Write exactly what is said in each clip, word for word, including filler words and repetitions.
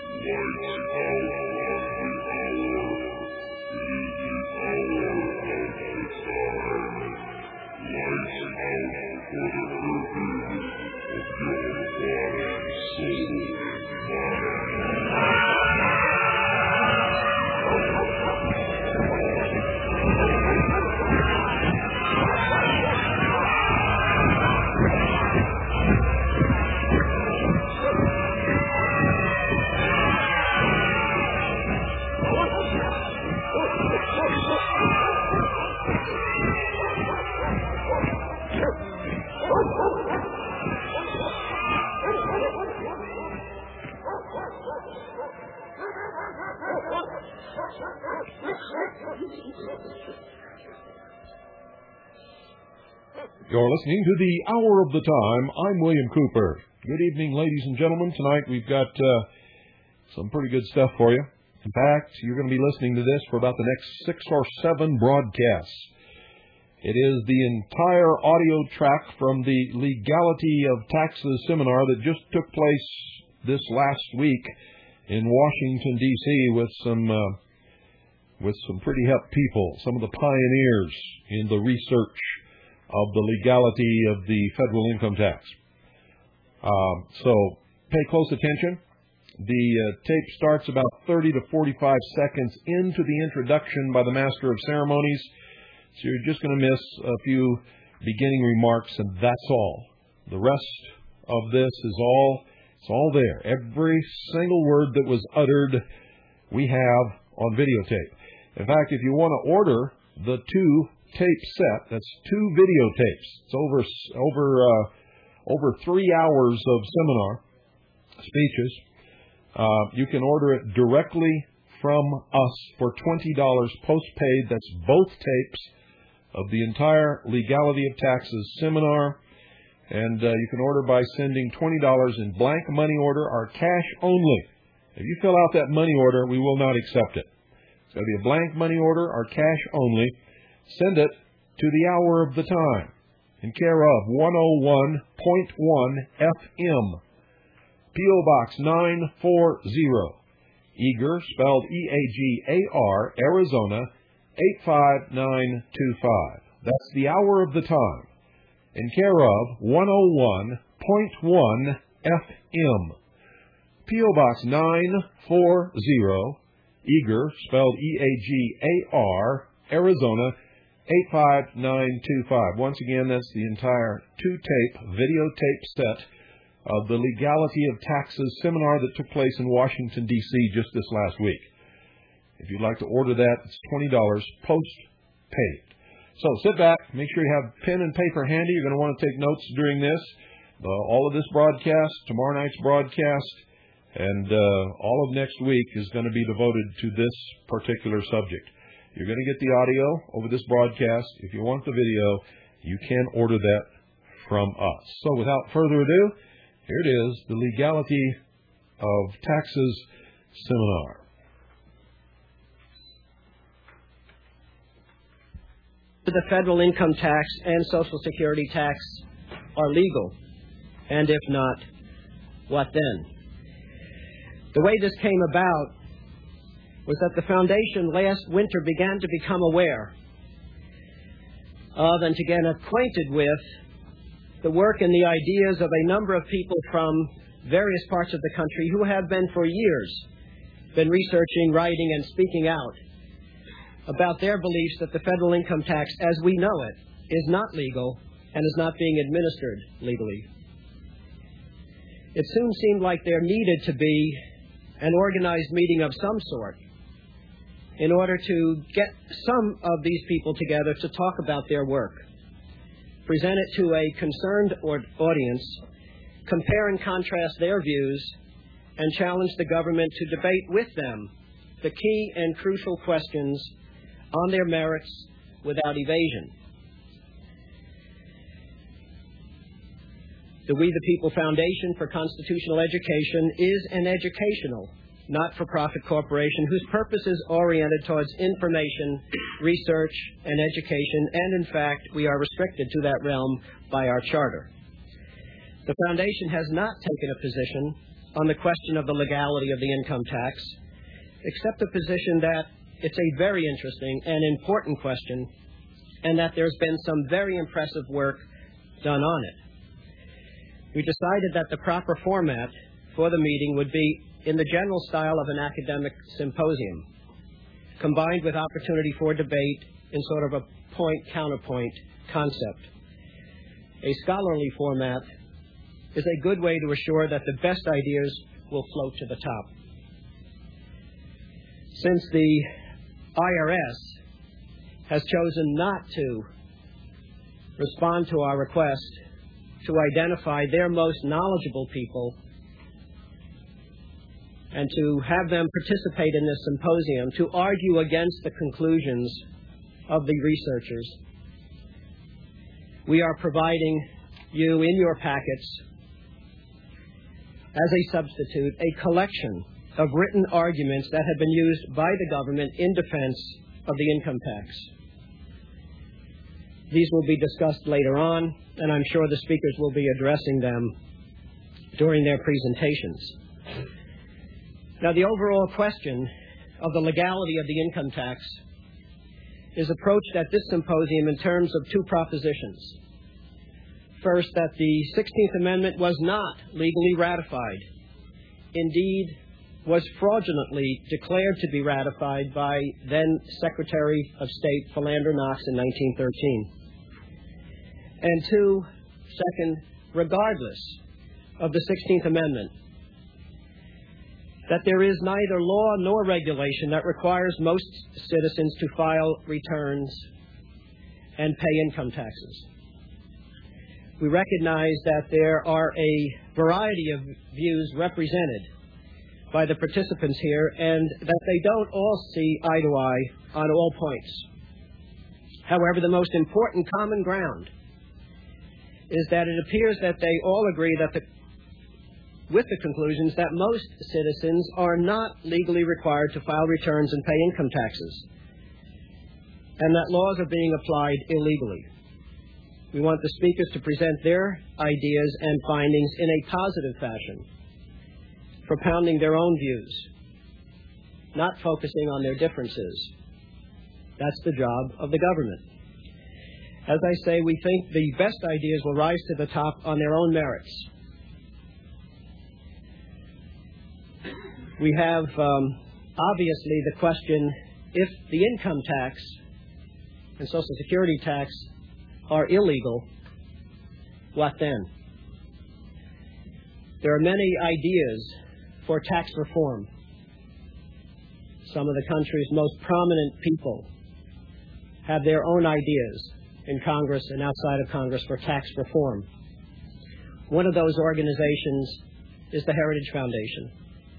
You're listening to the Hour of the Time. I'm William Cooper. Good evening, ladies and gentlemen. Tonight we've got uh, some pretty good stuff for you. In fact, you're going to be listening to this for about the next six or seven broadcasts. It is the entire audio track from the Legality of Taxes seminar that just took place this last week in Washington, D C with some uh, with some pretty hep people, some of the pioneers in the research of the legality of the federal income tax. Um, so pay close attention. The uh, tape starts about thirty to forty-five seconds into the introduction by the Master of Ceremonies. So you're just going to miss a few beginning remarks, and that's all. The rest of this is all, it's all there. Every single word that was uttered, we have on videotape. In fact, if you want to order the two tape set, that's two videotapes. It's over over uh, over three hours of seminar speeches. Uh, you can order it directly from us for twenty dollars postpaid. That's both tapes of the entire Legality of Taxes seminar. And uh, you can order by sending twenty dollars in blank money order or cash only. If you fill out that money order, we will not accept it. It's going to be a blank money order or cash only. Send it to the Hour of the Time in care of one oh one point one F M, P O Box nine forty, Eager, spelled E A G A R, Arizona, eight five nine two five. That's the Hour of the Time in care of one oh one point one F M, P O Box nine forty, Eager, spelled E A G A R, Arizona, eight five nine two five. Once again, that's the entire two-tape, videotape set of the Legality of Taxes seminar that took place in Washington, D C just this last week. If you'd like to order that, it's twenty dollars post-paid. So sit back, make sure you have pen and paper handy. You're going to want to take notes during this. Uh, all of this broadcast, tomorrow night's broadcast, and uh, all of next week is going to be devoted to this particular subject. You're going to get the audio over this broadcast. If you want the video, you can order that from us. So without further ado, here it is, the Legality of Taxes seminar. The federal income tax and Social Security tax are legal, and if not, what then? The way this came about was that the Foundation last winter began to become aware of and to get acquainted with the work and the ideas of a number of people from various parts of the country who have been for years been researching, writing, and speaking out about their beliefs that the federal income tax, as we know it, is not legal and is not being administered legally. It soon seemed like there needed to be an organized meeting of some sort in order to get some of these people together to talk about their work, present it to a concerned audience, compare and contrast their views, and challenge the government to debate with them the key and crucial questions on their merits without evasion. The We the People Foundation for Constitutional Education is an educational, not-for-profit corporation whose purpose is oriented towards information, research, and education, and in fact, we are restricted to that realm by our charter. The Foundation has not taken a position on the question of the legality of the income tax, except the position that it's a very interesting and important question, and that there's been some very impressive work done on it. We decided that the proper format for the meeting would be in the general style of an academic symposium, combined with opportunity for debate in sort of a point-counterpoint concept. A scholarly format is a good way to assure that the best ideas will float to the top. Since the I R S has chosen not to respond to our request to identify their most knowledgeable people and to have them participate in this symposium to argue against the conclusions of the researchers, we are providing you in your packets, as a substitute, a collection of written arguments that have been used by the government in defense of the income tax. These will be discussed later on, and I'm sure the speakers will be addressing them during their presentations. Now, the overall question of the legality of the income tax is approached at this symposium in terms of two propositions. First, that the sixteenth Amendment was not legally ratified. Indeed, was fraudulently declared to be ratified by then Secretary of State Philander Knox in nineteen thirteen. And two, second, regardless of the sixteenth Amendment, that there is neither law nor regulation that requires most citizens to file returns and pay income taxes. We recognize that there are a variety of views represented by the participants here, and that they don't all see eye to eye on all points. However, the most important common ground is that it appears that they all agree that the, with the conclusions that most citizens are not legally required to file returns and pay income taxes, and that laws are being applied illegally. We want the speakers to present their ideas and findings in a positive fashion, propounding their own views, not focusing on their differences. That's the job of the government. As I say, we think the best ideas will rise to the top on their own merits. We have, um, obviously, the question, if the income tax and Social Security tax are illegal, what then? There are many ideas for tax reform. Some of the country's most prominent people have their own ideas in Congress and outside of Congress for tax reform. One of those organizations is the Heritage Foundation.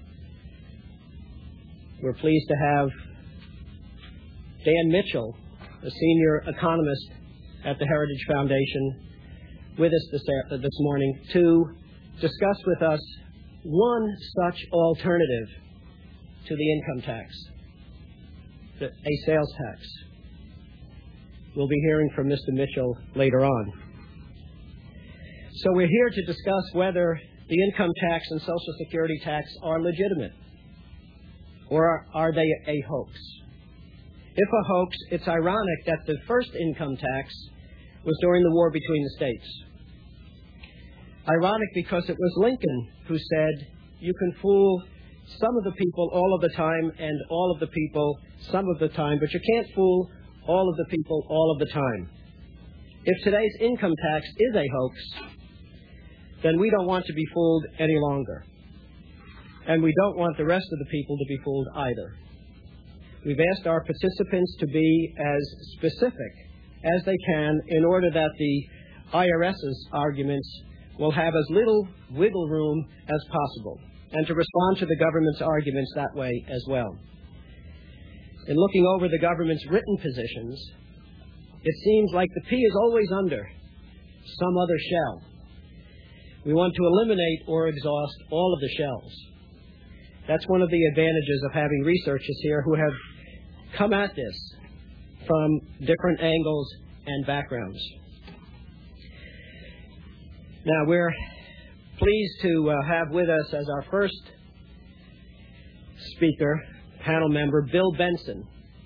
We're pleased to have Dan Mitchell, a senior economist at the Heritage Foundation, with us this, uh, this morning to discuss with us one such alternative to the income tax, the, a sales tax. We'll be hearing from Mister Mitchell later on. So we're here to discuss whether the income tax and Social Security tax are legitimate, or are, are they a hoax? If a hoax, it's ironic that the first income tax was during the war between the states. Ironic because it was Lincoln who said, you can fool some of the people all of the time and all of the people some of the time, but you can't fool all of the people all of the time. If today's income tax is a hoax, then we don't want to be fooled any longer. And we don't want the rest of the people to be fooled either. We've asked our participants to be as specific as they can in order that the IRS's arguments will have as little wiggle room as possible, and to respond to the government's arguments that way as well. In looking over the government's written positions, it seems like the pea is always under some other shell. We want to eliminate or exhaust all of the shells. That's one of the advantages of having researchers here who have come at this from different angles and backgrounds. Now, we're pleased to uh, have with us as our first speaker, panel member, Bill Benson.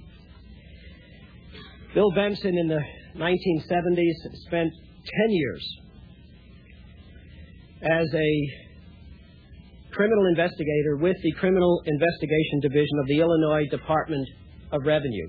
Bill Benson in the nineteen seventies spent ten years as a criminal investigator with the Criminal Investigation Division of the Illinois Department of Revenue.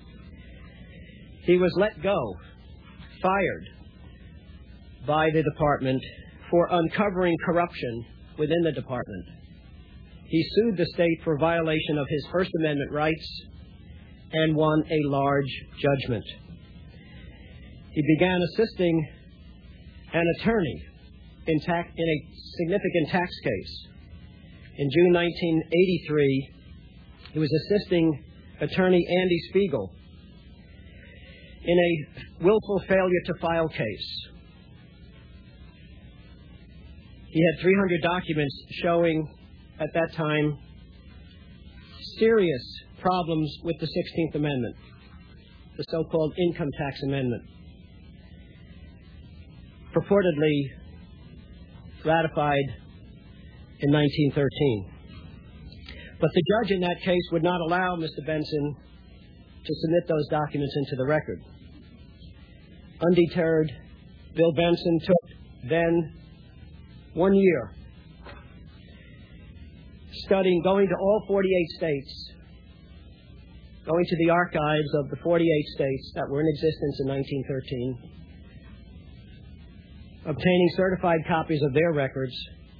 He was let go, fired by the department for uncovering corruption within the department. He sued the state for violation of his First Amendment rights and won a large judgment. He began assisting an attorney in, tax, in a significant tax case. In June nineteen eighty-three, he was assisting attorney Andy Spiegel in a willful failure to file case. He had three hundred documents showing, at that time, serious problems with the sixteenth Amendment, the so-called Income Tax Amendment, purportedly ratified in nineteen thirteen. But the judge in that case would not allow Mister Benson to submit those documents into the record. Undeterred, Bill Benson took then one year studying, going to all forty-eight states, going to the archives of the forty-eight states that were in existence in nineteen thirteen, obtaining certified copies of their records,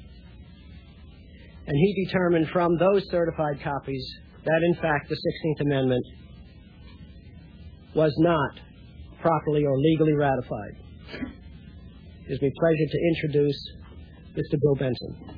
and he determined from those certified copies that, in fact, the sixteenth Amendment was not properly or legally ratified. It gives me pleasure to introduce Mister Bill Benson.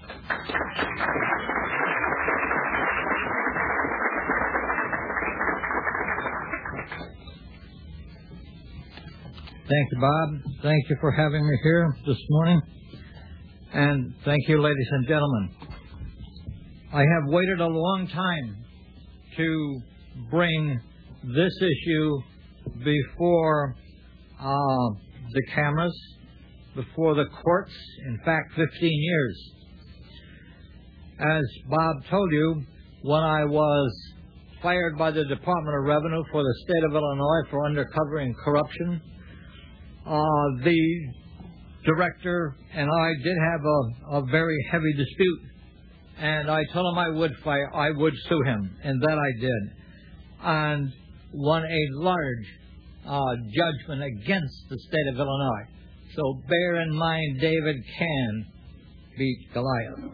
Thank you, Bob. Thank you for having me here this morning. And thank you, ladies and gentlemen. I have waited a long time to bring this issue before uh, the cameras, before the courts, in fact, fifteen years. As Bob told you, when I was fired by the Department of Revenue for the state of Illinois for uncovering corruption, uh, the director and I did have a, a very heavy dispute, and I told him I would fire, I would sue him, and that I did, and won a large uh, judgment against the state of Illinois. So bear in mind, David can beat Goliath.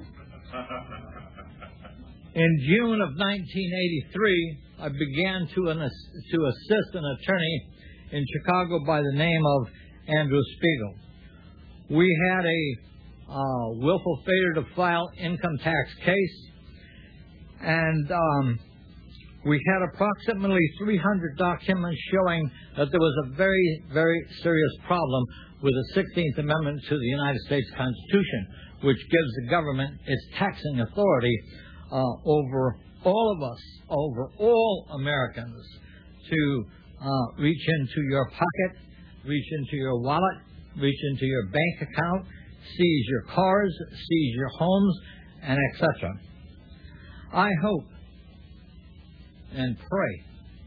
In June of nineteen eighty-three, I began to, an, to assist an attorney in Chicago by the name of Andrew Spiegel. We had a uh, willful failure to file income tax case, and um, we had approximately three hundred documents showing that there was a very, very serious problem with the sixteenth Amendment to the United States Constitution, which gives the government its taxing authority uh, over all of us, over all Americans, to uh, reach into your pocket, reach into your wallet, reach into your bank account, seize your cars, seize your homes, and et cetera. I hope and pray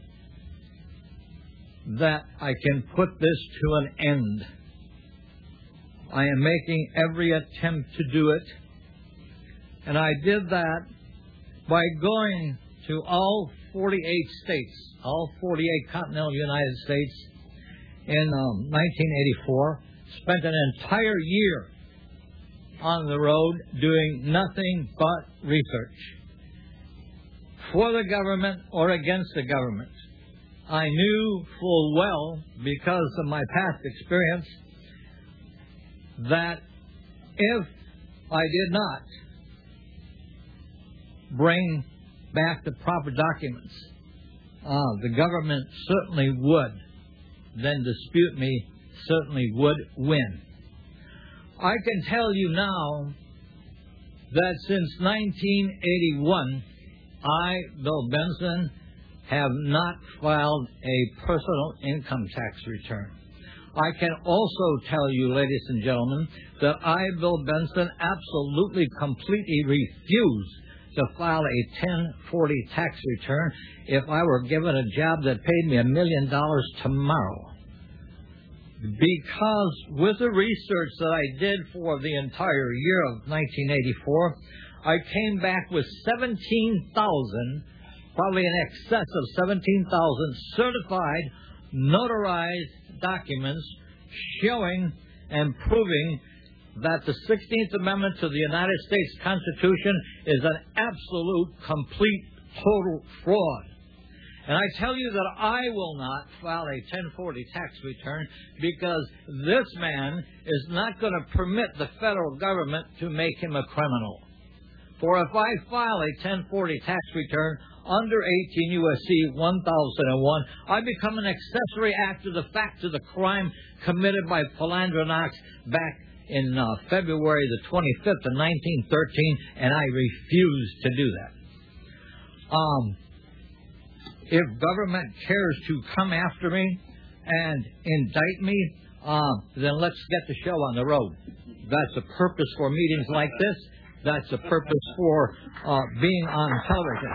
that I can put this to an end. I am making every attempt to do it, and I did that by going to all forty-eight states, all forty-eight continental United States in um, nineteen eighty-four, spent an entire year on the road doing nothing but research for the government or against the government. I knew full well, because of my past experience, that if I did not bring back the proper documents, uh, the government certainly would then dispute me, certainly would win. I can tell you now that since nineteen eighty-one, I, Bill Benson, have not filed a personal income tax return. I can also tell you, ladies and gentlemen, that I, Bill Benson, absolutely, completely refuse to file a ten forty tax return if I were given a job that paid me a million dollars tomorrow. Because with the research that I did for the entire year of nineteen eighty-four, I came back with seventeen thousand, probably in excess of seventeen thousand certified, notarized documents showing and proving that the sixteenth Amendment to the United States Constitution is an absolute, complete, total fraud. And I tell you that I will not file a ten forty tax return because this man is not going to permit the federal government to make him a criminal. For if I file a ten forty tax return under eighteen U S C one thousand one, I become an accessory after the fact to the crime committed by Philandro Knox back in uh, February the twenty-fifth of nineteen thirteen, and I refuse to do that. Um... If government cares to come after me and indict me, uh, then let's get the show on the road. That's the purpose for meetings like this. That's the purpose for uh, being on television.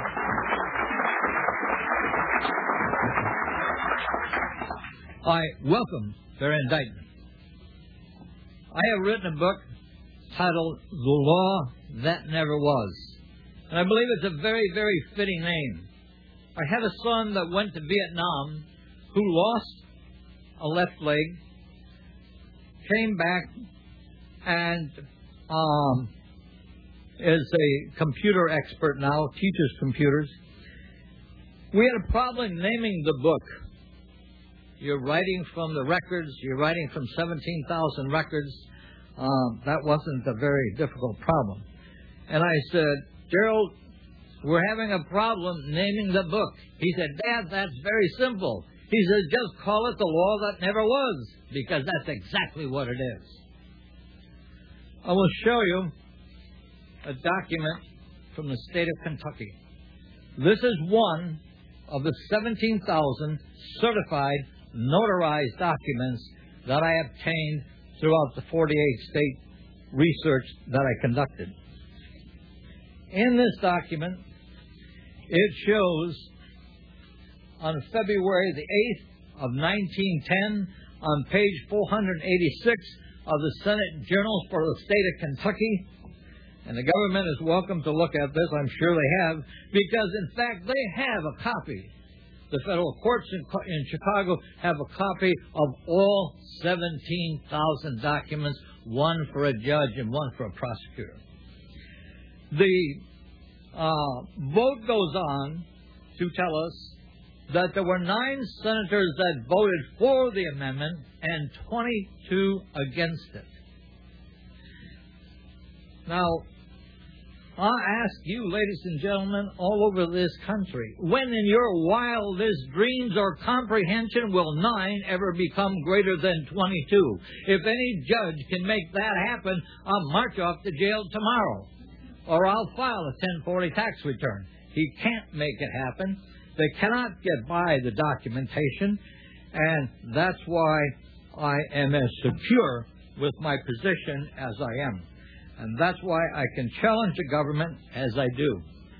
I welcome their indictment. I have written a book titled The Law That Never Was. And I believe it's a very, very fitting name. I had a son that went to Vietnam who lost a left leg, came back, and um, is a computer expert now, teaches computers. We had a problem naming the book. You're writing from the records. You're writing from seventeen thousand records. Um, that wasn't a very difficult problem. And I said, Gerald, we're having a problem naming the book. He said, Dad, that's very simple. He said, just call it The Law That Never Was, because that's exactly what it is. I will show you a document from the state of Kentucky. This is one of the seventeen thousand certified, notarized documents that I obtained throughout the forty-eight state research that I conducted. In this document, it shows on February the eighth of nineteen ten, on page four hundred eighty-six of the Senate Journals for the state of Kentucky, and the government is welcome to look at this, I'm sure they have, because in fact they have a copy. The federal courts in, in Chicago have a copy of all seventeen thousand documents, one for a judge and one for a prosecutor. The uh, vote goes on to tell us that there were nine senators that voted for the amendment and twenty-two against it. Now, I ask you, ladies and gentlemen, all over this country, when in your wildest dreams or comprehension will nine ever become greater than twenty-two? If any judge can make that happen, I'll march off to jail tomorrow, or I'll file a ten forty tax return. He can't make it happen. They cannot get by the documentation, and that's why I am as secure with my position as I am. And that's why I can challenge the government as I do.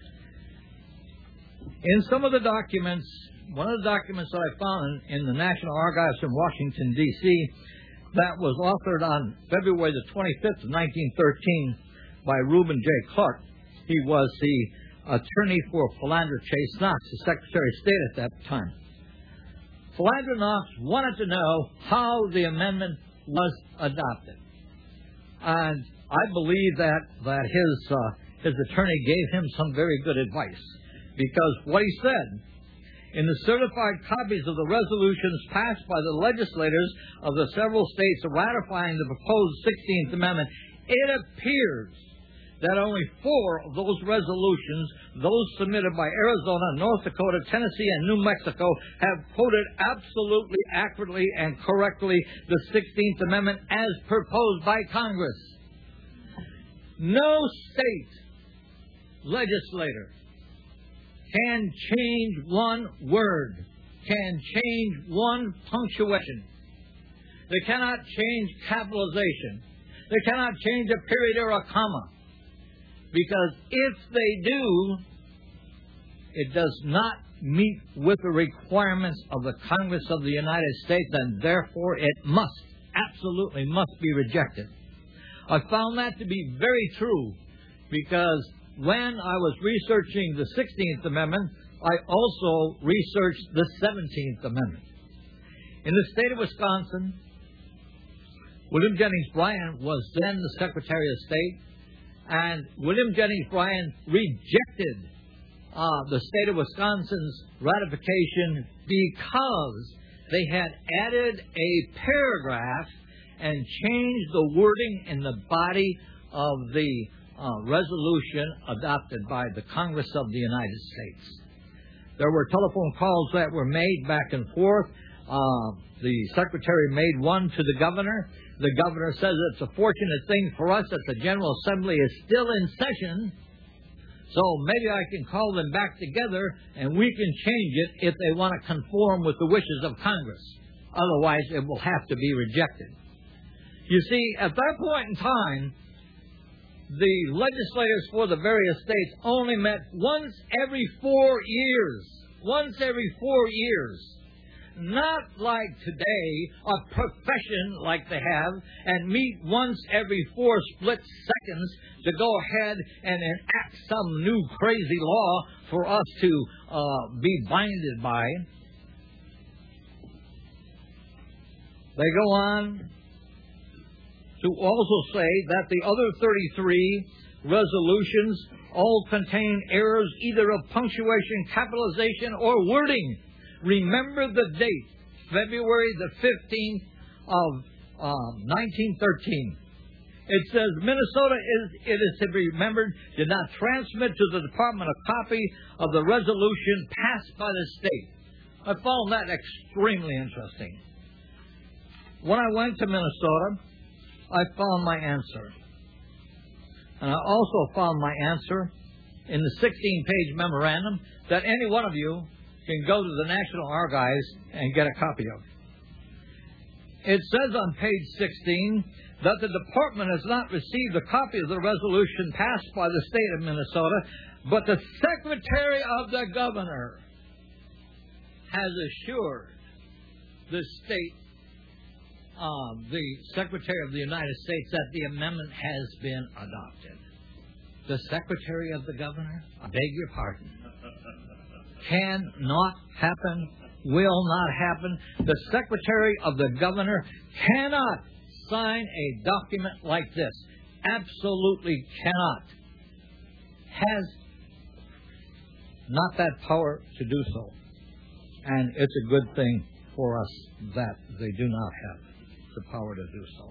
In some of the documents, one of the documents that I found in the National Archives in Washington, D C, that was authored on February the twenty-fifth of nineteen thirteen by Reuben J. Clark. He was the attorney for Philandro Chase Knox, the Secretary of State at that time. Philandro Knox wanted to know how the amendment was adopted. And I believe that, that his, uh, his attorney gave him some very good advice. Because what he said, in the certified copies of the resolutions passed by the legislators of the several states ratifying the proposed sixteenth Amendment, it appears that only four of those resolutions, those submitted by Arizona, North Dakota, Tennessee, and New Mexico, have quoted absolutely accurately and correctly the sixteenth Amendment as proposed by Congress. No state legislator can change one word, can change one punctuation, They cannot change capitalization. They cannot change a period or a comma. Because if they do, it does not meet with the requirements of the Congress of the United States, and therefore it must, absolutely must be rejected. I found that to be very true because when I was researching the sixteenth Amendment, I also researched the seventeenth Amendment. In the state of Wisconsin, William Jennings Bryan was then the Secretary of State, and William Jennings Bryan rejected uh, the state of Wisconsin's ratification because they had added a paragraph and changed the wording in the body of the uh, resolution adopted by the Congress of the United States. There were telephone calls that were made back and forth. Uh, the Secretary made one to the Governor. The Governor says it's a fortunate thing for us that the General Assembly is still in session, so maybe I can call them back together and we can change it if they want to conform with the wishes of Congress. Otherwise, it will have to be rejected. You see, at that point in time, the legislators for the various states only met once every four years. Once every four years. Not like today, a profession like they have, and meet once every four split seconds to go ahead and enact some new crazy law for us to uh, be binded by. They go on to also say that the other thirty-three resolutions all contain errors either of punctuation, capitalization, or wording. Remember the date, February the fifteenth of um, nineteen thirteen. It says, Minnesota, is, it is to be remembered, did not transmit to the Department a copy of the resolution passed by the state. I found that extremely interesting. When I went to Minnesota, I found my answer. And I also found my answer in the sixteen-page memorandum that any one of you can go to the National Archives and get a copy of. It says on page sixteen that the Department has not received a copy of the resolution passed by the state of Minnesota, but the Secretary of the Governor has assured the state, uh, the Secretary of the United States, that the amendment has been adopted. The Secretary of the Governor? I beg your pardon. Cannot happen, will not happen. The Secretary of the Governor cannot sign a document like this. Absolutely cannot. Has not that power to do so. And it's a good thing for us that they do not have the power to do so.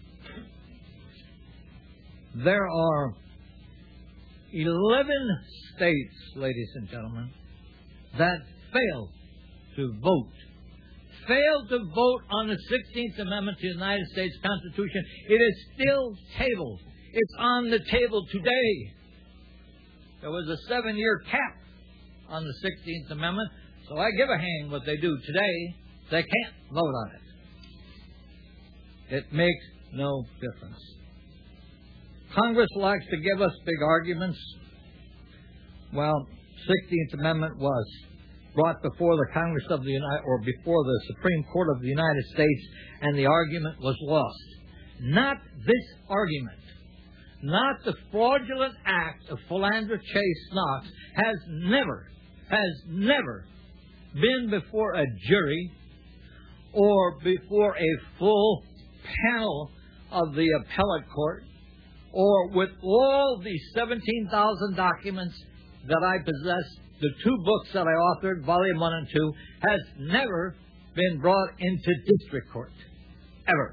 There are eleven states, ladies and gentlemen, that failed to vote. Failed to vote on the sixteenth Amendment to the United States Constitution. It is still tabled. It's on the table today. There was a seven-year cap on the sixteenth Amendment, so I give a hang what they do today. They can't vote on it. It makes no difference. Congress likes to give us big arguments. Well, sixteenth Amendment was brought before the Congress of the United, or before the Supreme Court of the United States, and the argument was lost. Not this argument, not the fraudulent act of Philander Chase Knox, has never, has never been before a jury or before a full panel of the appellate court, or with all the seventeen thousand documents that I possess, the two books that I authored, volume one and two, has never been brought into district court. Ever.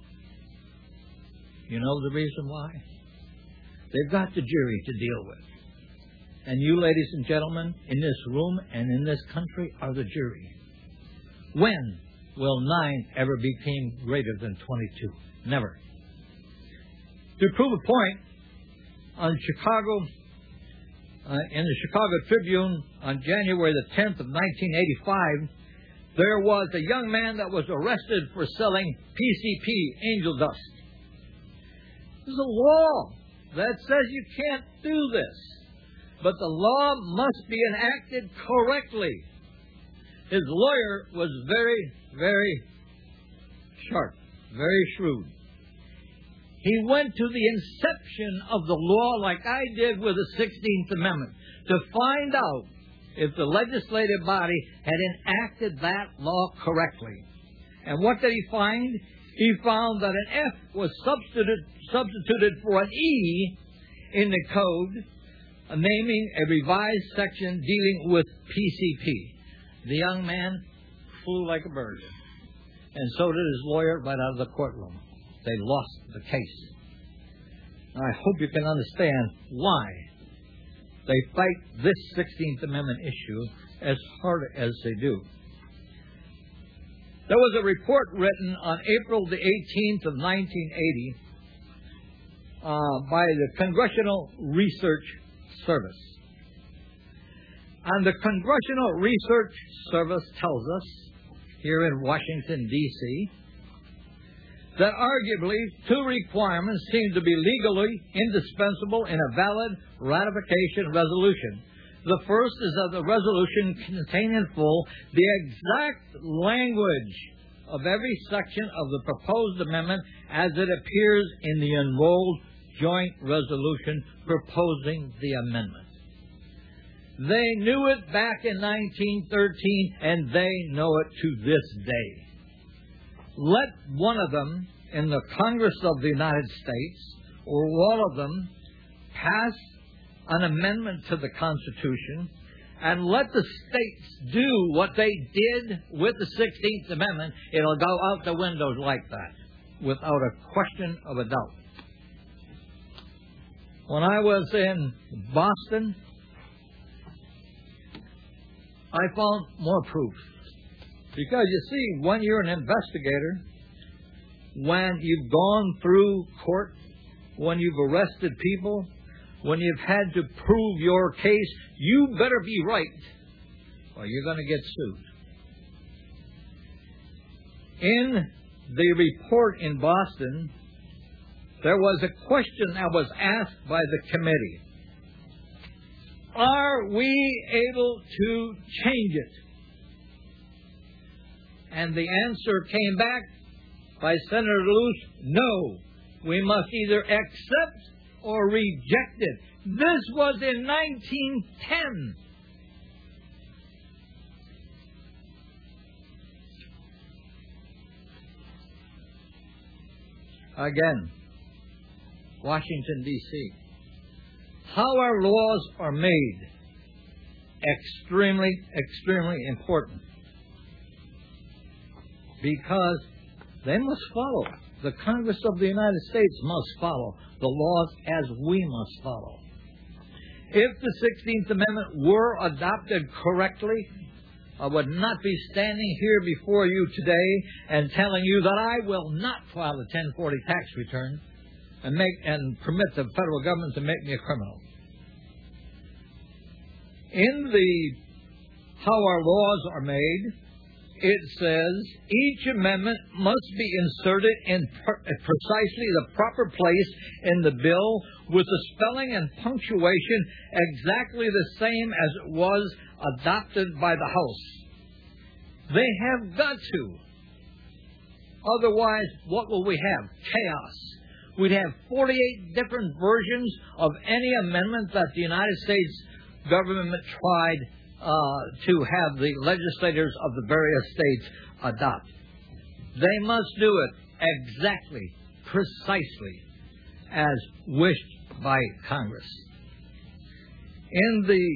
You know the reason why? They've got the jury to deal with. And you, ladies and gentlemen, in this room and in this country are the jury. When will nine ever become greater than twenty-two? Never. To prove a point, on Chicago, uh, in the Chicago Tribune on January the tenth of nineteen eighty-five, there was a young man that was arrested for selling P C P, angel dust. There's a law that says you can't do this, but the law must be enacted correctly. His lawyer was very, very sharp, very shrewd. He went to the inception of the law like I did with the sixteenth Amendment to find out if the legislative body had enacted that law correctly. And what did he find? He found that an F was substituted, substituted for an E in the code, naming a revised section dealing with P C P. The young man flew like a bird, and so did his lawyer right out of the courtroom. They lost the case. I hope you can understand why they fight this sixteenth Amendment issue as hard as they do. There was a report written on April the eighteenth of nineteen eighty uh, by the Congressional Research Service. And the Congressional Research Service tells us, here in Washington, D C, that arguably two requirements seem to be legally indispensable in a valid ratification resolution. The first is that the resolution contain in full the exact language of every section of the proposed amendment as it appears in the enrolled joint resolution proposing the amendment. They knew it back in nineteen thirteen, and they know it to this day. Let one of them in the Congress of the United States, or all of them, pass an amendment to the Constitution, and let the states do what they did with the sixteenth Amendment, it'll go out the windows like that, without a question of a doubt. When I was in Boston, I found more proof. Because you see, when you're an investigator, when you've gone through court, when you've arrested people, when you've had to prove your case, you better be right, or you're going to get sued. In the report in Boston, there was a question that was asked by the committee. Are we able to change it? And the answer came back by Senator Luce, no. We must either accept or reject it. This was in nineteen ten. Again, Washington, D C How our laws are made, extremely, extremely important. Because they must follow. The Congress of the United States must follow the laws as we must follow. If the sixteenth Amendment were adopted correctly, I would not be standing here before you today and telling you that I will not file a ten forty tax return and make and permit the federal government to make me a criminal. In the How Our Laws Are Made, it says each amendment must be inserted in per- precisely the proper place in the bill with the spelling and punctuation exactly the same as it was adopted by the House. They have got to. Otherwise, what will we have? Chaos. We'd have forty-eight different versions of any amendment that the United States government tried uh, to have the legislators of the various states adopt. They must do it exactly, precisely, as wished by Congress. In the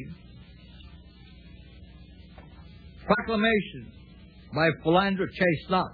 proclamation by Philander Chase Knox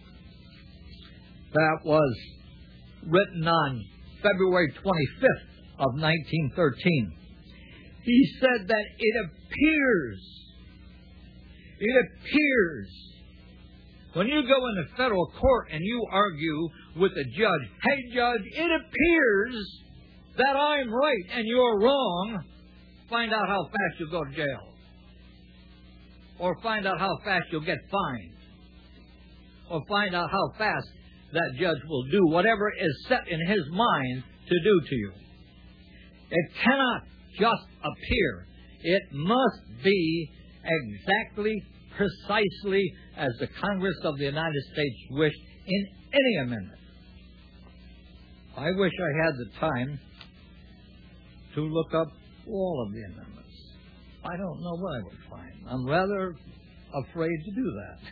that was written on February twenty-fifth of nineteen thirteen, he said that it appears, it appears, when you go into federal court and you argue with a judge, hey judge, it appears that I'm right and you're wrong, find out how fast you go to jail. or find out how fast you'll get fined, or find out how fast that judge will do whatever is set in his mind to do to you. It cannot just appear. It must be exactly, precisely as the Congress of the United States wished in any amendment. I wish I had the time to look up all of the amendments. I don't know what I would find. I'm rather afraid to do that.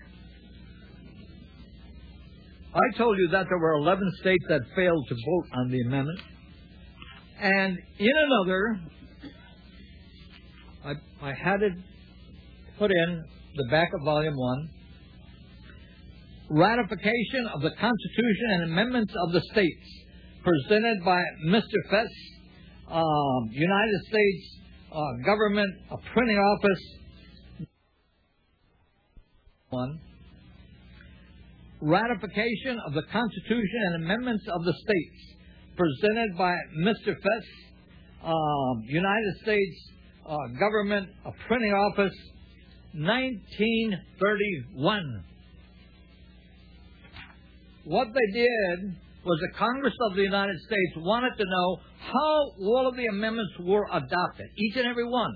I told you that there were eleven states that failed to vote on the amendment. And in another, I, I had it put in the back of Volume one, ratification of the Constitution and amendments of the states, presented by Mister Fess, um, United States uh, Government uh, Printing Office. One, ratification of the Constitution and amendments of the states, presented by Mister Fess, um, United States uh, Government uh, Printing Office, nineteen thirty-one. What they did was the Congress of the United States wanted to know how all of the amendments were adopted, each and every one.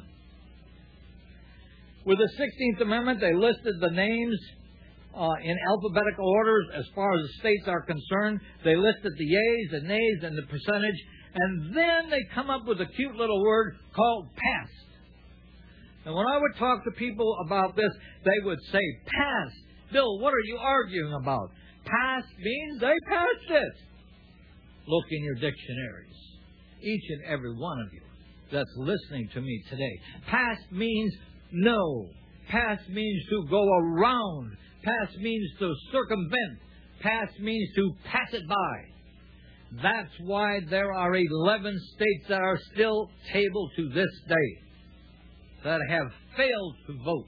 With the sixteenth Amendment, they listed the names uh, in alphabetical orders as far as the states are concerned. They listed the yeas, the nays, and the percentage. And then they come up with a cute little word called passed. And when I would talk to people about this, they would say, passed. Bill, what are you arguing about? Passed means they passed it. Look in your dictionaries, each and every one of you that's listening to me today. Passed means no. Passed means to go around. Passed means to circumvent. Passed means to pass it by. That's why there are eleven states that are still tabled to this day that have failed to vote.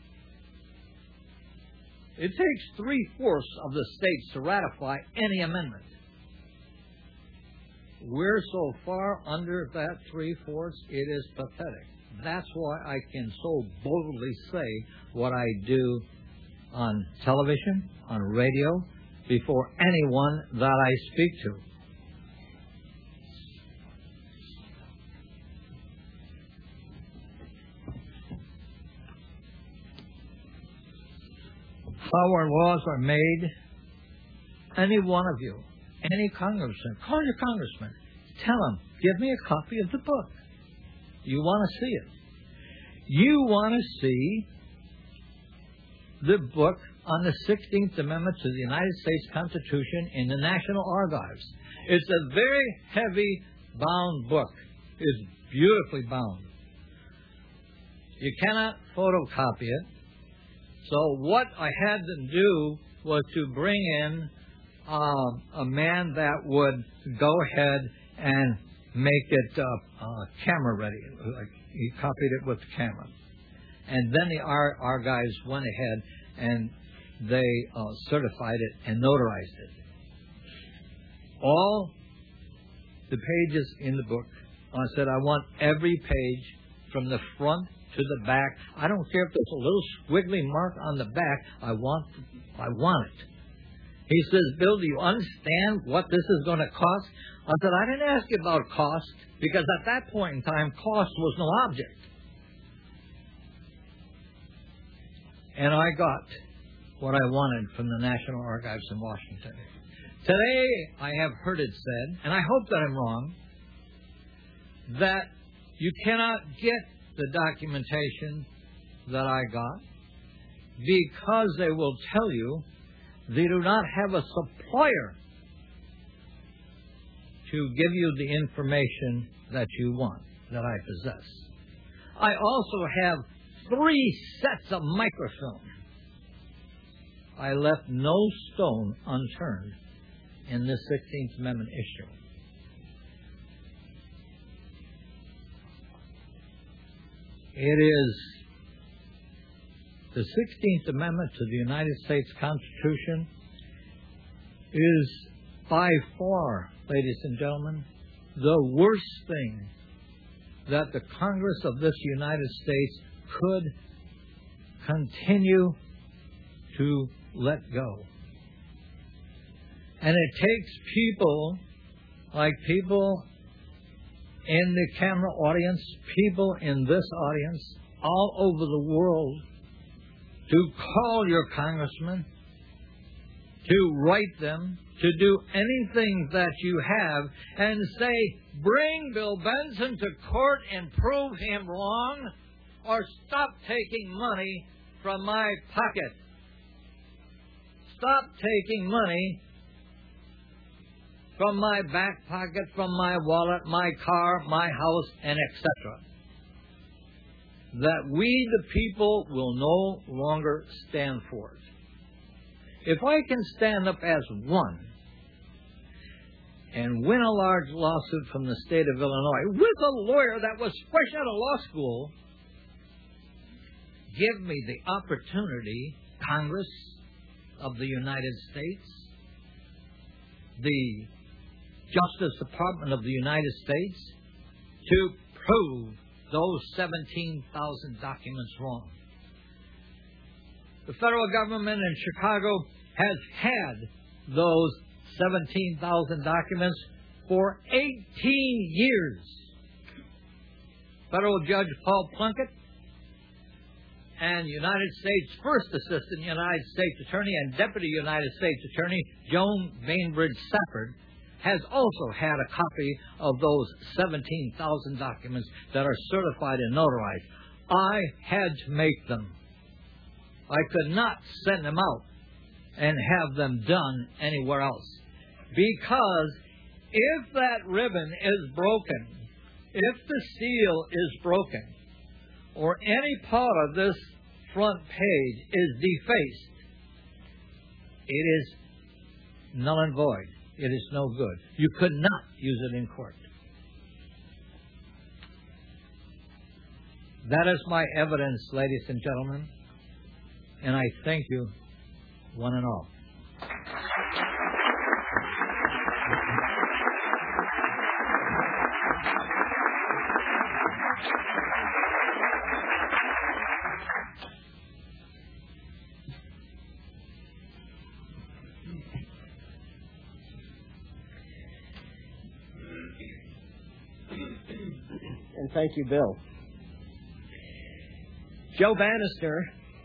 It takes three-fourths of the states to ratify any amendment. We're so far under that three-fourths, it is pathetic. That's why I can so boldly say what I do on television, on radio, before anyone that I speak to. How our laws are made, any one of you, any congressman, call your congressman, tell him, give me a copy of the book. You want to see it. You want to see the book on the sixteenth Amendment to the United States Constitution in the National Archives. It's a very heavy bound book. It's beautifully bound. You cannot photocopy it. So what I had them do was to bring in uh, a man that would go ahead and make it uh, uh, camera ready. Like he copied it with the camera. And then the our, our guys went ahead and they uh, certified it and notarized it. All the pages in the book, I said, I want every page from the front to the back. I don't care if there's a little squiggly mark on the back. I want, I want it. He says, Bill, do you understand what this is going to cost? I said, I didn't ask you about cost because at that point in time, cost was no object. And I got what I wanted from the National Archives in Washington. Today, I have heard it said, and I hope that I'm wrong, that you cannot get the documentation that I got because they will tell you they do not have a supplier to give you the information that you want, that I possess. I also have three sets of microfilm. I left no stone unturned in this sixteenth Amendment issue. It is the sixteenth Amendment to the United States Constitution is by far, ladies and gentlemen, the worst thing that the Congress of this United States could continue to let go. And it takes people like people in the camera audience, people in this audience, all over the world, to call your congressman, to write them, to do anything that you have, and say, bring Bill Benson to court and prove him wrong, or stop taking money from my pocket. Stop taking money from my back pocket, from my wallet, my car, my house, and et cetera. That we, the people, will no longer stand for it. If I can stand up as one and win a large lawsuit from the state of Illinois with a lawyer that was fresh out of law school, give me the opportunity, Congress of the United States, the Justice Department of the United States, to prove those seventeen thousand documents wrong. The federal government in Chicago has had those seventeen thousand documents for eighteen years. Federal Judge Paul Plunkett and United States First Assistant United States Attorney and Deputy United States Attorney Joan Bainbridge Safford has also had a copy of those seventeen thousand documents that are certified and notarized. I had to make them. I could not send them out and have them done anywhere else. Because if that ribbon is broken, if the seal is broken, or any part of this front page is defaced, it is null and void. It is no good. You could not use it in court. That is my evidence, ladies and gentlemen, and I thank you, one and all. And thank you, Bill. Joe Bannister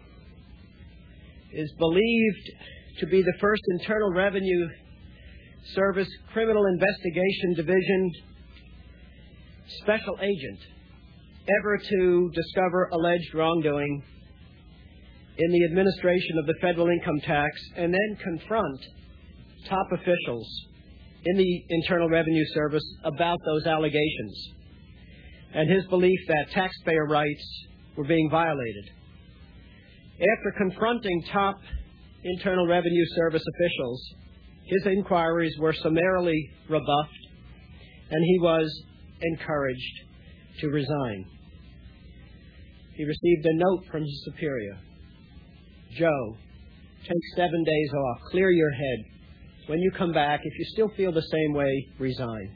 is believed to be the first Internal Revenue Service Criminal Investigation Division special agent ever to discover alleged wrongdoing in the administration of the federal income tax and then confront top officials in the Internal Revenue Service about those allegations, and his belief that taxpayer rights were being violated. After confronting top Internal Revenue Service officials, his inquiries were summarily rebuffed, and he was encouraged to resign. He received a note from his superior. Joe, take seven days off, clear your head. When you come back, if you still feel the same way, resign.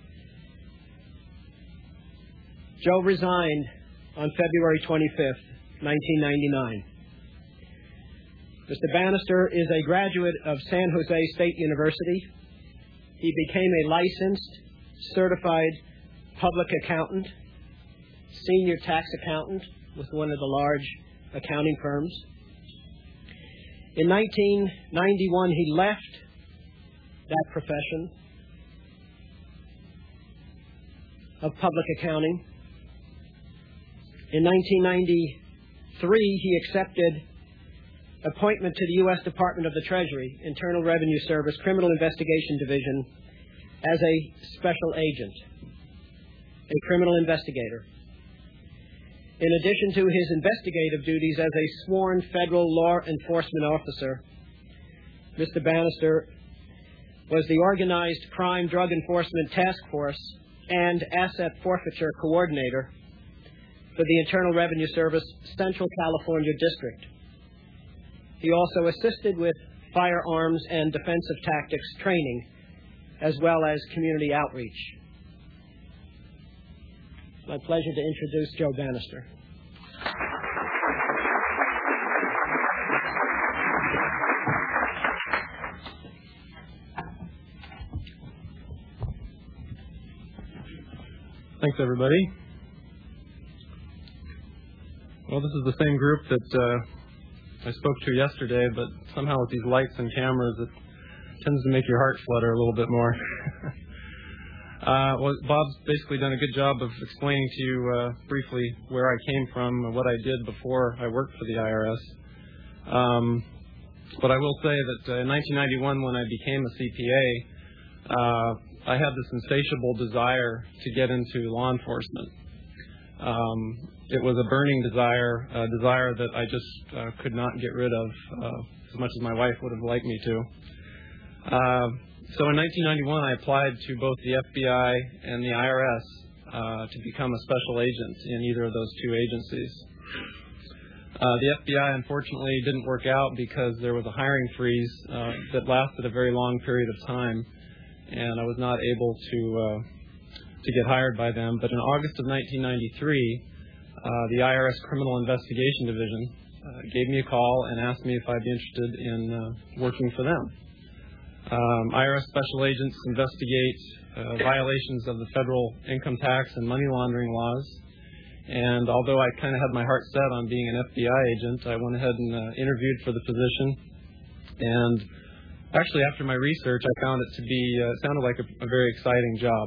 Joe resigned on February twenty-fifth, nineteen ninety-nine. Mister Bannister is a graduate of San Jose State University. He became a licensed, certified public accountant, senior tax accountant with one of the large accounting firms. In nineteen ninety-one, he left that profession of public accounting. In nineteen ninety-three, he accepted appointment to the U S Department of the Treasury, Internal Revenue Service, Criminal Investigation Division, as a special agent, a criminal investigator. In addition to his investigative duties as a sworn federal law enforcement officer, Mister Bannister was the Organized Crime Drug Enforcement Task Force and Asset Forfeiture Coordinator for the Internal Revenue Service Central California District. He also assisted with firearms and defensive tactics training, as well as community outreach. My pleasure to introduce Joe Bannister. Thanks, everybody. Well, this is the same group that uh, I spoke to yesterday, but somehow with these lights and cameras, it tends to make your heart flutter a little bit more. uh, well, Bob's basically done a good job of explaining to you uh, briefly where I came from and what I did before I worked for the I R S. Um, but I will say that uh, in nineteen ninety-one, when I became a C P A, uh, I had this insatiable desire to get into law enforcement. Um, it was a burning desire, a desire that I just uh, could not get rid of uh, as much as my wife would have liked me to. Uh, so in nineteen ninety-one, I applied to both the F B I and the I R S uh, to become a special agent in either of those two agencies. Uh, the F B I, unfortunately, didn't work out because there was a hiring freeze uh, that lasted a very long period of time, and I was not able to uh, to get hired by them. But in August of nineteen ninety-three, uh, the I R S Criminal Investigation Division uh, gave me a call and asked me if I'd be interested in uh, working for them. Um, I R S special agents investigate uh, violations of the federal income tax and money laundering laws. And although I kind of had my heart set on being an F B I agent, I went ahead and uh, interviewed for the position. And actually, after my research, I found it to be, uh, sounded like a, a very exciting job.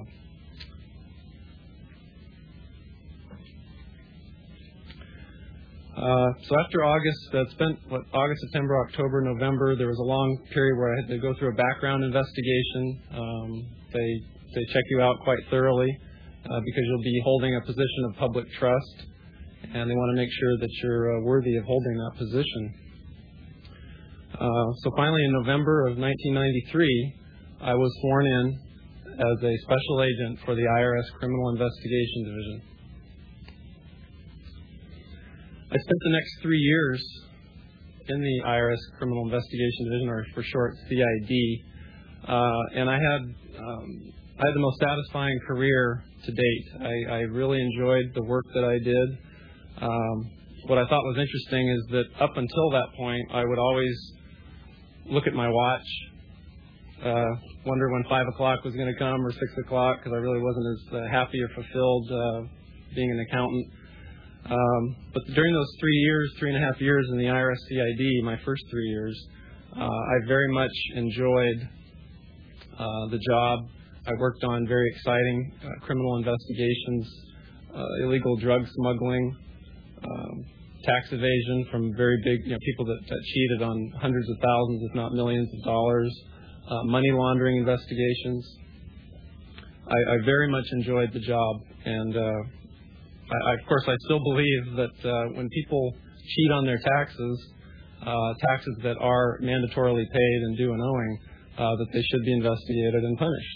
Uh, so after August, uh, spent what, August, September, October, November, there was a long period where I had to go through a background investigation. Um, they they check you out quite thoroughly uh, because you'll be holding a position of public trust, and they want to make sure that you're uh, worthy of holding that position. Uh, so finally, in November of nineteen ninety-three, I was sworn in as a special agent for the I R S Criminal Investigation Division. I spent the next three years in the I R S Criminal Investigation Division, or for short, C I D, uh, and I had um, I had the most satisfying career to date. I, I really enjoyed the work that I did. Um, what I thought was interesting is that up until that point, I would always look at my watch, uh, wonder when five o'clock was going to come or six o'clock, because I really wasn't as uh, happy or fulfilled uh, being an accountant. Um, but during those three years, three and a half years in the I R S C I D, my first three years, uh, I very much enjoyed uh, the job. I worked on very exciting uh, criminal investigations, uh, illegal drug smuggling, um, tax evasion from very big, you know, people that, that cheated on hundreds of thousands, if not millions of dollars, uh, money laundering investigations. I, I very much enjoyed the job, and uh, I, of course, I still believe that uh, when people cheat on their taxes, uh, taxes that are mandatorily paid and due and owing, uh, that they should be investigated and punished.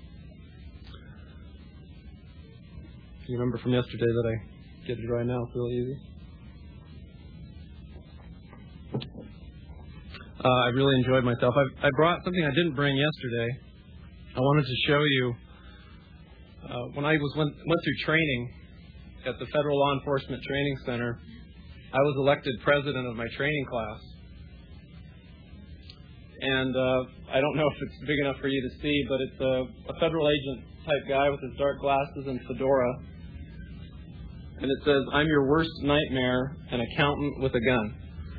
You remember from yesterday that I get it right now. It's really easy. Uh, I really enjoyed myself. I, I brought something I didn't bring yesterday. I wanted to show you uh, when I was went, went through training at the Federal Law Enforcement Training Center, I was elected president of my training class. And uh, I don't know if it's big enough for you to see, but it's a, a federal agent type guy with his dark glasses and fedora. And it says, "I'm your worst nightmare, an accountant with a gun."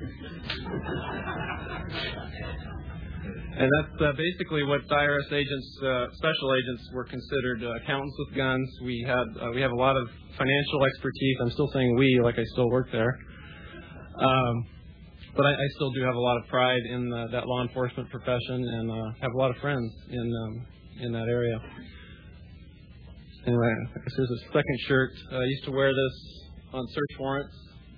And that's uh, basically what I R S agents, uh, special agents, were considered, uh, accountants with guns. We had uh, we have a lot of financial expertise. I'm still saying we, like I still work there. Um, but I, I still do have a lot of pride in uh, that law enforcement profession, and uh, have a lot of friends in um, in that area. Anyway, this is a second shirt. I used to wear this on search warrants.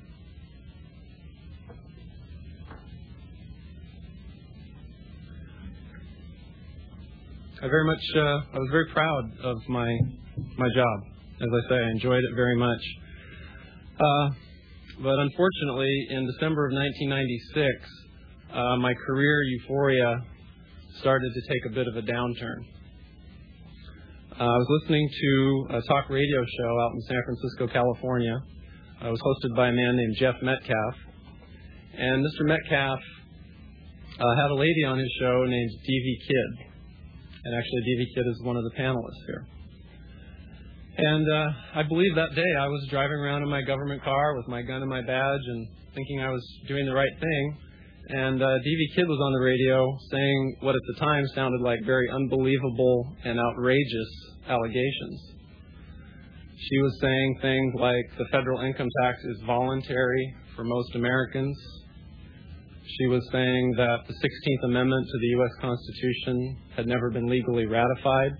I very much, uh, I was very proud of my my job. As I say, I enjoyed it very much. Uh, but unfortunately, in December of nineteen ninety-six, uh, my career euphoria started to take a bit of a downturn. Uh, I was listening to a talk radio show out in San Francisco, California. It was hosted by a man named Jeff Metcalf. And Mister Metcalf uh, had a lady on his show named D V Kidd. And actually, D V Kidd is one of the panelists here. And uh, I believe that day I was driving around in my government car with my gun and my badge and thinking I was doing the right thing. And uh, D V Kidd was on the radio saying what at the time sounded like very unbelievable and outrageous allegations. She was saying things like the federal income tax is voluntary for most Americans. She was saying that the sixteenth Amendment to the U S Constitution had never been legally ratified.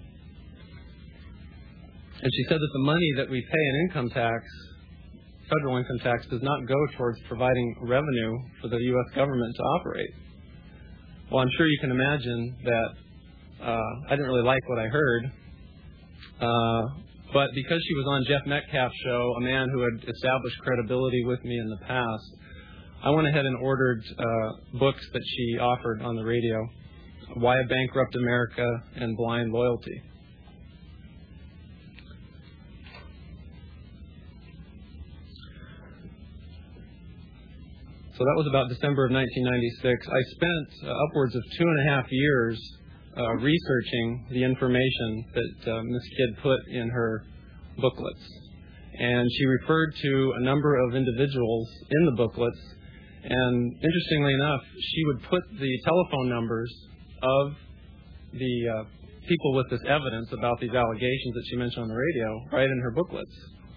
And she said that the money that we pay in income tax, federal income tax, does not go towards providing revenue for the U S government to operate. Well, I'm sure you can imagine that uh, I didn't really like what I heard. Uh, but because she was on Jeff Metcalf's show, a man who had established credibility with me in the past, I went ahead and ordered uh, books that she offered on the radio, Why a Bankrupt America and Blind Loyalty. So that was about December of nineteen ninety-six. I spent uh, upwards of two and a half years uh, researching the information that uh, Miz Kidd put in her booklets. And she referred to a number of individuals in the booklets. And interestingly enough, she would put the telephone numbers of the uh, people with this evidence about these allegations that she mentioned on the radio right in her booklets.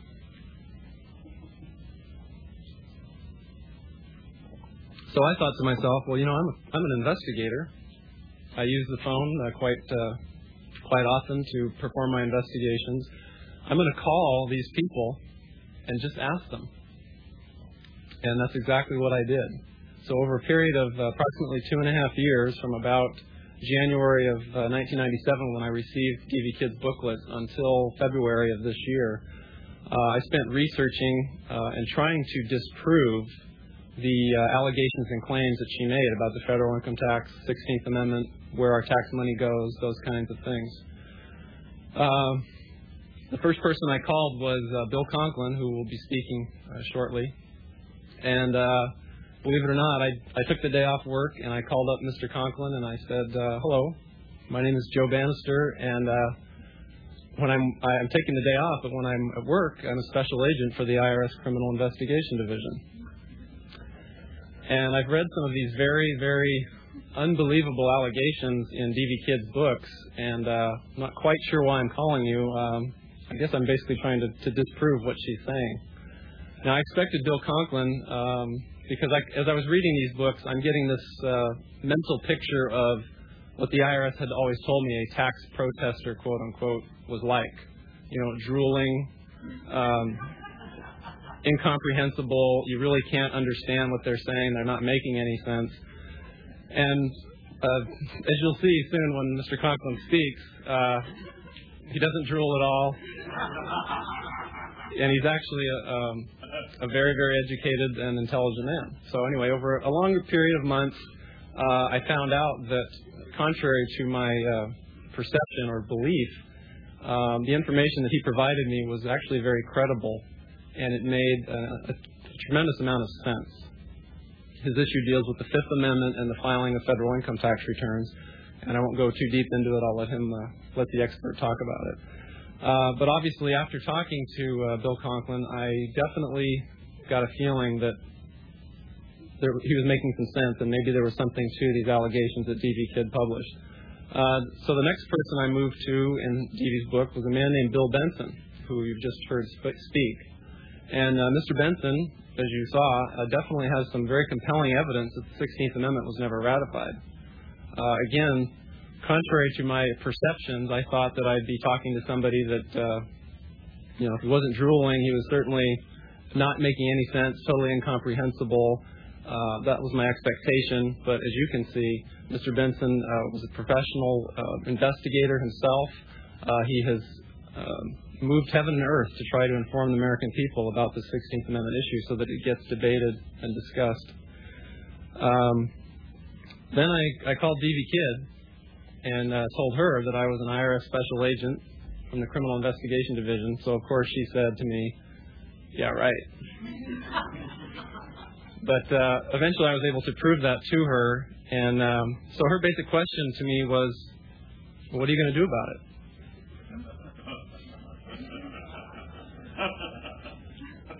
So I thought to myself, well, you know, I'm a, I'm an investigator. I use the phone uh, quite uh, quite often to perform my investigations. I'm going to call these people and just ask them. And that's exactly what I did. So over a period of uh, approximately two and a half years, from about January of uh, nineteen ninety-seven, when I received D V Kidd's booklet, until February of this year, uh, I spent researching uh, and trying to disprove the uh, allegations and claims that she made about the federal income tax, sixteenth Amendment, where our tax money goes, those kinds of things. Uh, the first person I called was uh, Bill Conklin, who will be speaking uh, shortly. And uh, believe it or not, I, I took the day off work and I called up Mister Conklin and I said, uh, hello, my name is Joe Bannister, and uh, when I'm, I'm taking the day off, but when I'm at work, I'm a special agent for the I R S Criminal Investigation Division. And I've read some of these very, very unbelievable allegations in D V Kidd's books, and uh, I'm not quite sure why I'm calling you. Um, I guess I'm basically trying to, to disprove what she's saying. Now, I expected Bill Conklin, um, because I, as I was reading these books, I'm getting this uh, mental picture of what the I R S had always told me a tax protester, quote unquote, was like. You know, drooling, um, incomprehensible, you really can't understand what they're saying, they're not making any sense. And uh, as you'll see soon when Mister Conklin speaks, uh, he doesn't drool at all. And he's actually a, um, a very, very educated and intelligent man. So anyway, over a longer period of months, uh, I found out that contrary to my uh, perception or belief, um, the information that he provided me was actually very credible, and it made uh, a tremendous amount of sense. His issue deals with the Fifth Amendment and the filing of federal income tax returns, and I won't go too deep into it. I'll let him, uh, let the expert talk about it. Uh, but obviously, after talking to uh, Bill Conklin, I definitely got a feeling that there, he was making some sense, and maybe there was something to these allegations that D V Kidd published. Uh, so the next person I moved to in D V's book was a man named Bill Benson, who you've just heard sp- speak. And uh, Mister Benson, as you saw, uh, definitely has some very compelling evidence that the sixteenth Amendment was never ratified. Uh, again, contrary to my perceptions, I thought that I'd be talking to somebody that, uh, you know, if he wasn't drooling, he was certainly not making any sense, totally incomprehensible. Uh, that was my expectation. But as you can see, Mister Benson uh, was a professional uh, investigator himself. Uh, he has uh, moved heaven and earth to try to inform the American people about the sixteenth Amendment issue so that it gets debated and discussed. Um, then I, I called D V Kidd and uh, told her that I was an I R S special agent from the Criminal Investigation Division. So, of course, she said to me, yeah, right. But uh, eventually I was able to prove that to her. And um, so her basic question to me was, what are you going to do about it?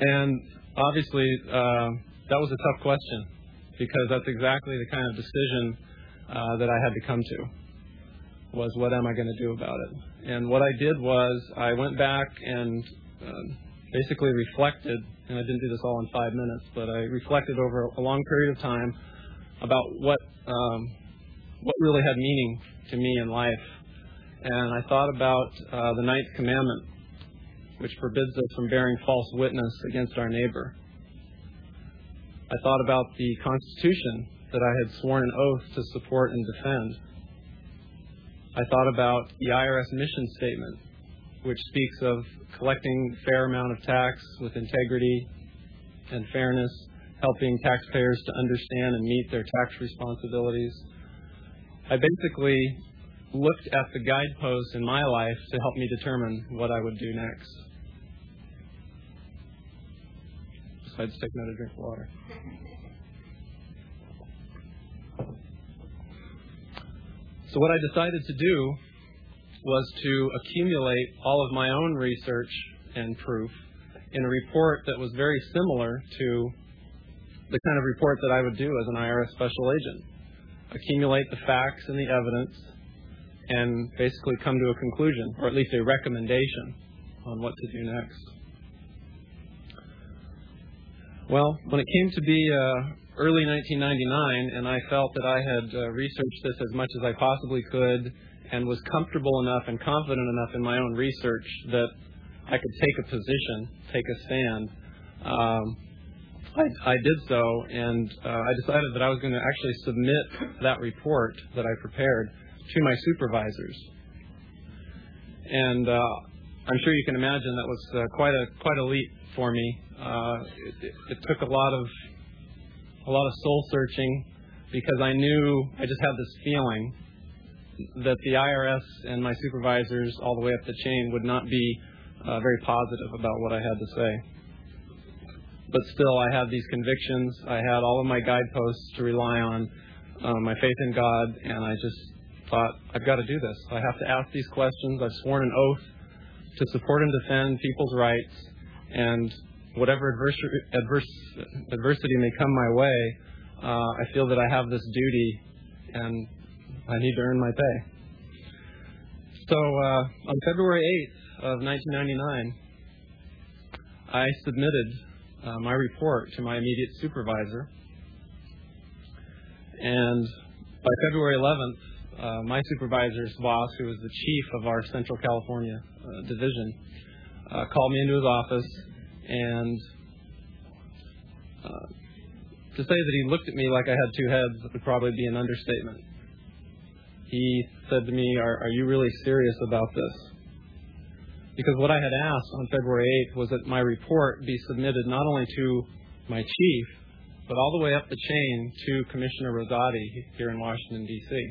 And obviously, uh, that was a tough question, because that's exactly the kind of decision uh, that I had to come to, was what am I going to do about it? And what I did was I went back and um, basically reflected, and I didn't do this all in five minutes, but I reflected over a long period of time about what um, what really had meaning to me in life. And I thought about uh, the ninth commandment, which forbids us from bearing false witness against our neighbor. I thought about the Constitution that I had sworn an oath to support and defend. I thought about the I R S mission statement, which speaks of collecting a fair amount of tax with integrity and fairness, helping taxpayers to understand and meet their tax responsibilities. I basically looked at the guideposts in my life to help me determine what I would do next. Besides taking another drink of water. So what I decided to do was to accumulate all of my own research and proof in a report that was very similar to the kind of report that I would do as an I R S special agent. Accumulate the facts and the evidence and basically come to a conclusion, or at least a recommendation on what to do next. Well, when it came to be uh, early nineteen ninety-nine, and I felt that I had uh, researched this as much as I possibly could and was comfortable enough and confident enough in my own research that I could take a position, take a stand, um, I, I did so, and uh, I decided that I was going to actually submit that report that I prepared to my supervisors. And uh, I'm sure you can imagine that was uh, quite a quite a leap for me. Uh, it, it, it took a lot of a lot of soul searching, because I knew, I just had this feeling that the I R S and my supervisors all the way up the chain would not be uh, very positive about what I had to say. But still, I had these convictions. I had all of my guideposts to rely on, uh, my faith in God, and I just thought, I've got to do this. I have to ask these questions. I've sworn an oath to support and defend people's rights, and whatever adversity, adverse, adversity may come my way, uh, I feel that I have this duty, and I need to earn my pay. So uh, on February eighth of nineteen ninety-nine, I submitted uh, my report to my immediate supervisor, and by February eleventh, uh, my supervisor's boss, who was the chief of our Central California uh, division, uh, called me into his office, and uh, to say that he looked at me like I had two heads would probably be an understatement. He said to me, are, are you really serious about this? Because what I had asked on February eighth was that my report be submitted not only to my chief, but all the way up the chain to Commissioner Rosati here in Washington, D C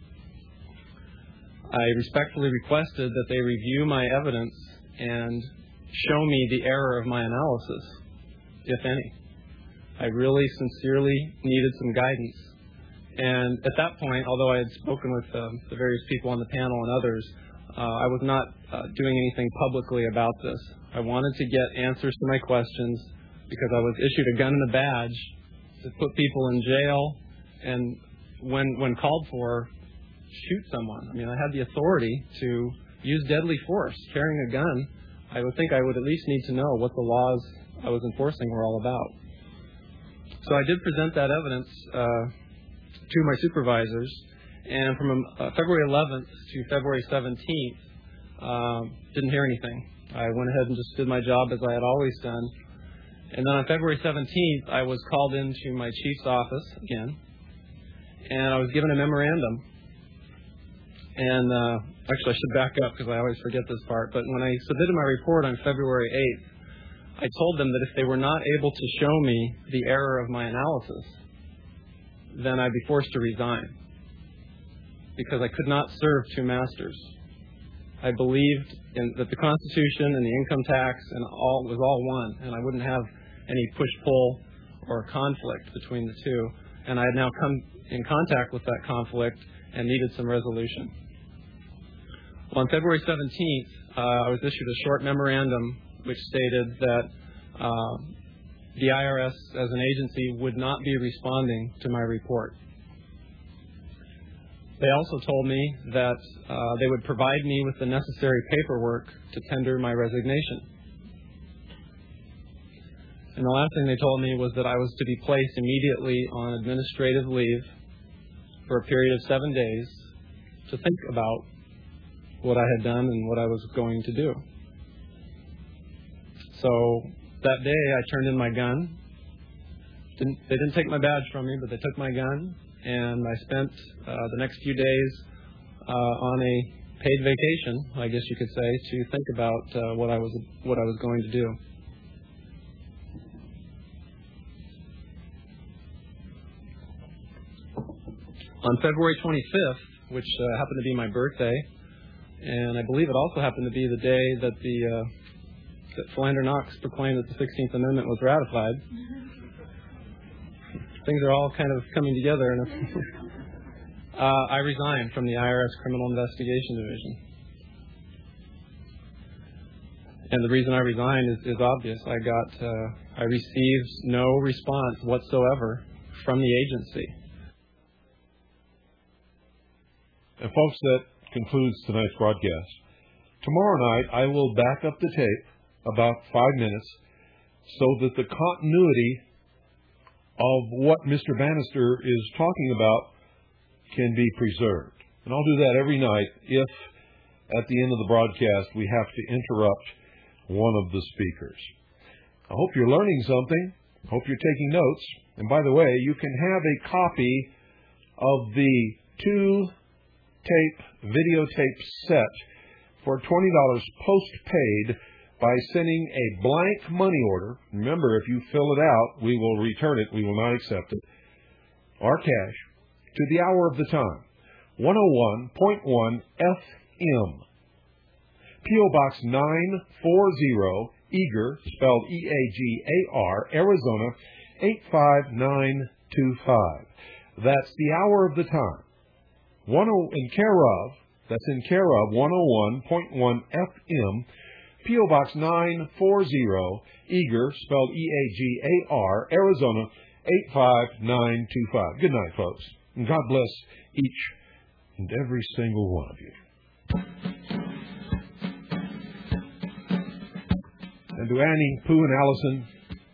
I respectfully requested that they review my evidence and show me the error of my analysis, if any. I really sincerely needed some guidance. And at that point, although I had spoken with um, the various people on the panel and others, uh, I was not uh, doing anything publicly about this. I wanted to get answers to my questions because I was issued a gun and a badge to put people in jail and, when when called for, shoot someone. I mean, I had the authority to use deadly force. Carrying a gun, I would think I would at least need to know what the laws I was enforcing were all about. So I did present that evidence uh, to my supervisors, and from uh, February eleventh to February seventeenth, uh, didn't hear anything. I went ahead and just did my job as I had always done. And then on February seventeenth, I was called into my chief's office again, and I was given a memorandum. And uh, actually, I should back up because I always forget this part. But when I submitted my report on February eighth, I told them that if they were not able to show me the error of my analysis, then I'd be forced to resign, because I could not serve two masters. I believed in, that the Constitution and the income tax and all was all one, and I wouldn't have any push-pull or conflict between the two. And I had now come in contact with that conflict and needed some resolution. Well, on February seventeenth, uh, I was issued a short memorandum which stated that uh, the I R S as an agency would not be responding to my report. They also told me that uh, they would provide me with the necessary paperwork to tender my resignation. And the last thing they told me was that I was to be placed immediately on administrative leave for a period of seven days to think about what I had done and what I was going to do. So that day I turned in my gun. Didn't, they didn't take my badge from me, but they took my gun, and I spent uh, the next few days uh, on a paid vacation, I guess you could say, to think about uh, what I was what I was going to do. On February twenty-fifth, which uh, happened to be my birthday, and I believe it also happened to be the day that the uh, that Philander Knox proclaimed that the sixteenth Amendment was ratified. Things are all kind of coming together. And uh, I resigned from the I R S Criminal Investigation Division. And the reason I resigned is, is obvious. I got, uh, I received no response whatsoever from the agency. And folks, that concludes tonight's broadcast. Tomorrow night, I will back up the tape about five minutes so that the continuity of what Mister Bannister is talking about can be preserved. And I'll do that every night if, at the end of the broadcast, we have to interrupt one of the speakers. I hope you're learning something. I hope you're taking notes. And by the way, you can have a copy of the two tape, videotape set for twenty dollars postpaid by sending a blank money order. Remember, if you fill it out, we will return it. We will not accept it. Or cash to the hour of the time, one oh one point one F M. P O. Box nine forty, Eagar, spelled E A G A R, Arizona, eight five nine two five. That's the hour of the time. One in care of, that's in care of one oh one point one F M, P O. Box nine forty, Eagar, spelled E A G A R, Arizona, eight five nine two five. Good night, folks. And God bless each and every single one of you. And to Annie, Pooh, and Allison,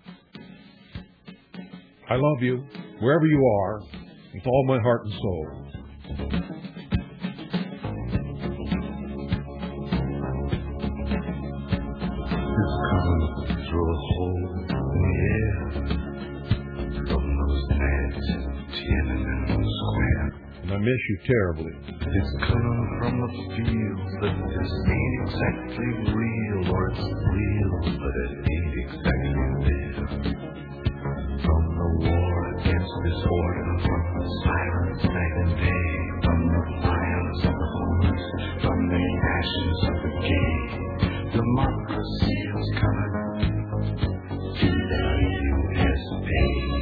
I love you, wherever you are, with all my heart and soul. It's coming through a hole in the air from those nights in Tiananmen Square. And I miss you terribly. It's coming from a field that just ain't exactly real, or it's real, but it ain't exactly there. From the war against disorder, from the silence night and day, from the fires of the homeless, from the ashes of the gay, democracy is coming to the U S A.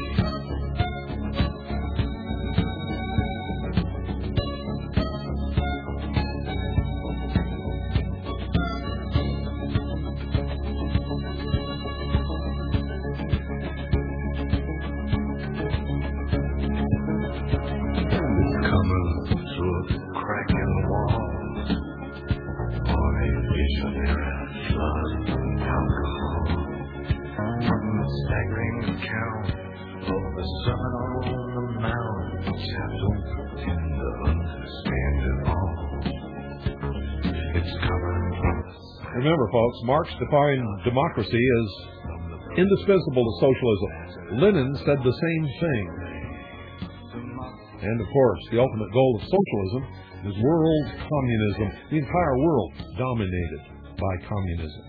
Remember, folks, Marx defined democracy as indispensable to socialism. Lenin said the same thing. And, of course, the ultimate goal of socialism is world communism, the entire world dominated by communism.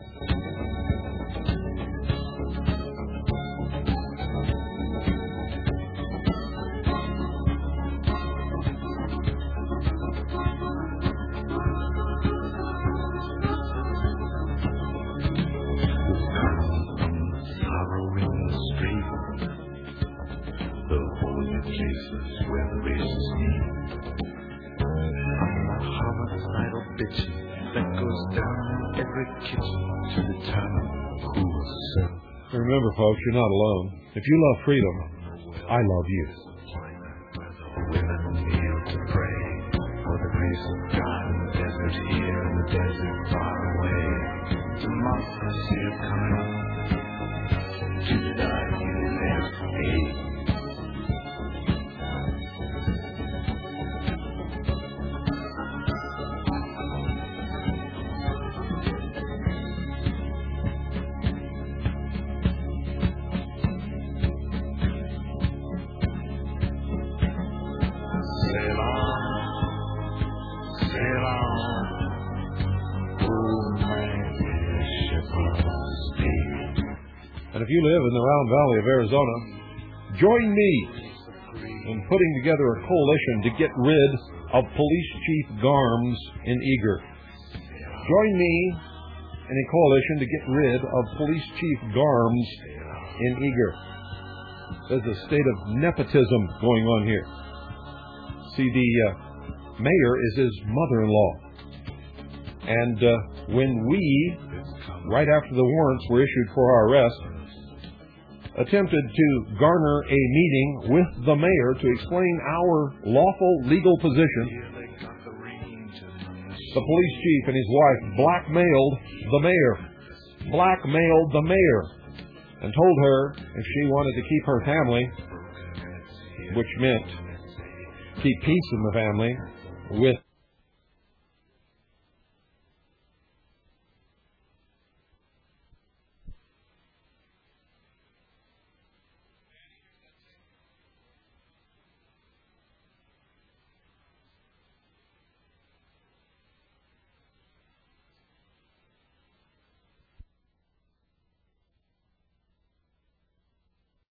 That goes down in every kitchen to the town who will serve Remember, folks, you're not alone. If you love freedom, I love you. Women kneel to pray for the grace of God in the desert here and the desert far away. Democracy is coming. To the U S A. And if you live in the Round Valley of Arizona, join me in putting together a coalition to get rid of Police Chief Garms in Eager. Join me in a coalition to get rid of Police Chief Garms in Eager. There's a state of nepotism going on here. See, the uh, mayor is his mother-in-law. And uh, when we, right after the warrants were issued for our arrest, attempted to garner a meeting with the mayor to explain our lawful legal position, the police chief and his wife blackmailed the mayor, blackmailed the mayor, and told her if she wanted to keep her family, which meant keep peace in the family, with